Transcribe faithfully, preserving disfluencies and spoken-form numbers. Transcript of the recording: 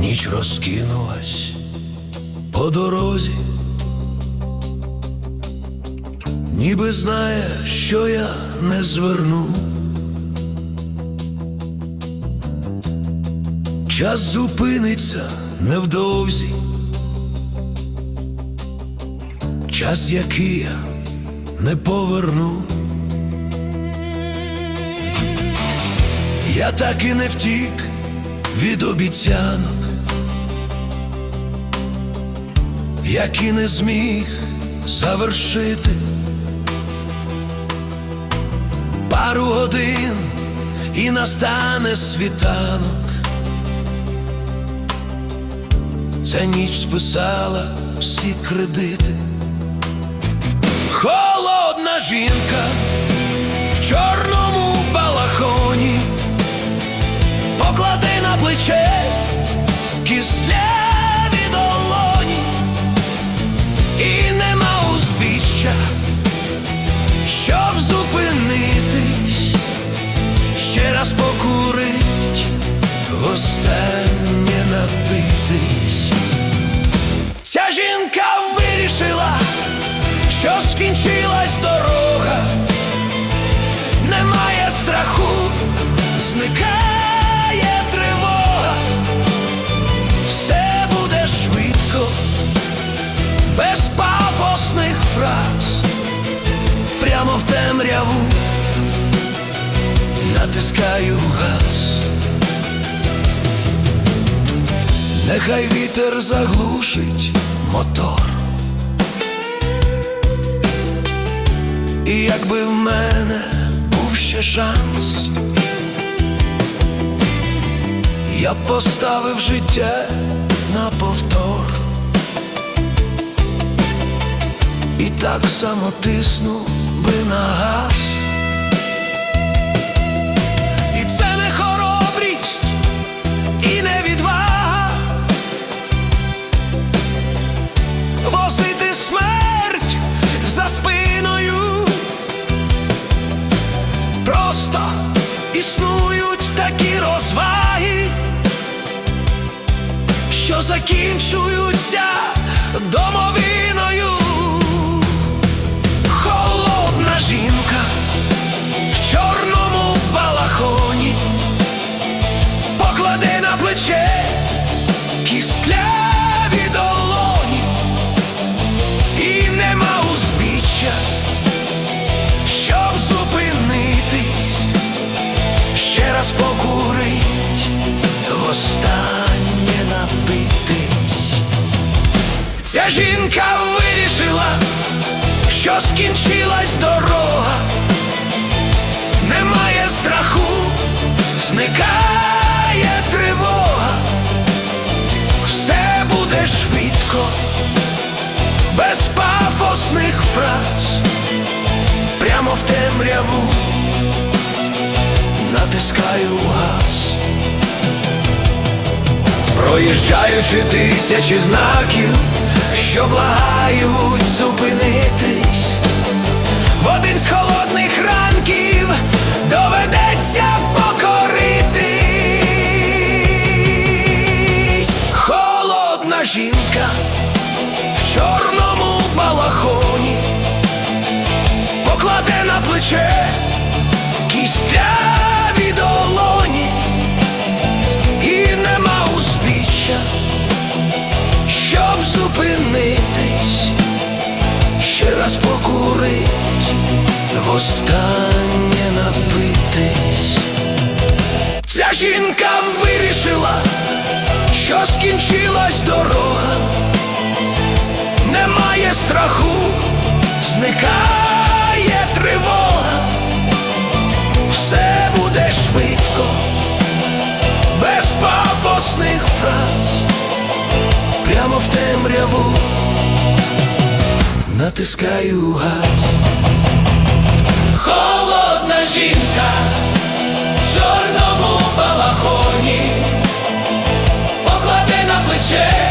Ніч розкинулась по дорозі, ніби знає, що я не зверну. Час зупиниться невдовзі, час, який я не поверну. Я так і не втік від обіцянок, які не зміг завершити. Пару годин і настане світанок. Ця ніч списала всі кредити. Холодна жінка в чорному балахоні поклади на плече кістляві долоні. І нема узбіччя, щоб зупинитись, ще раз покурить, востаннє напитись. Ця жінка вирішила, що скінчилась дорога. Немає страху, зникає тривога. Все буде швидко, без пафосних фраз. Прямо в темряву натискаю газ. Нехай вітер заглушить мотор. І якби в мене був ще шанс, я б поставив життя на повтор. І так само тиснув би на газ. І це не хоробрість, і не відвага возити смерть за спиною. Просто існують такі розваги, що закінчуються домовиною. Холодна жінка в чорному балахоні поклади на плече кістляві долоні. І нема узбіччя, щоб зупинитись, ще раз покурить, востаннє напитись. Ця жінка вирішила, що скінчилась дорога. Немає страху, зникає тривога. Все буде швидко, без пафосних фраз. Прямо в темряву натискаю газ. Проїжджаючи тисячі знаків, що благають зупинитись, в один з холодних ранків доведеться покоритись. Холодна жінка в чорному балахоні покладе на плече кістляві долоні. І нема узбіччя, щоб зупинитись, ще раз покурить, востаннє напитись. Ця жінка вирішила, що скінчилась дорога. Немає страху, зникає тривога. Все буде швидко, без пафосних фраз. Прямо в темряву натискаю газ. Холодна жінка в чорному балахоні поклади на плече